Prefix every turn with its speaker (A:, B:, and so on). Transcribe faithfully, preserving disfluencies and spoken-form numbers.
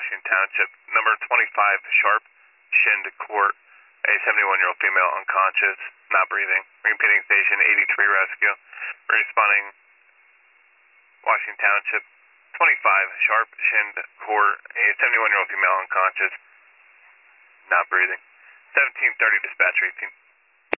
A: Washington Township. Number twenty-five, Sharp, Shind Court. A seventy-one-year-old female unconscious, not breathing. Repeating station eighty-three rescue. Responding Washington Township. twenty-five, Sharp, Shind Court. A seventy-one-year-old female unconscious, not breathing. seventeen thirty dispatch eighteen.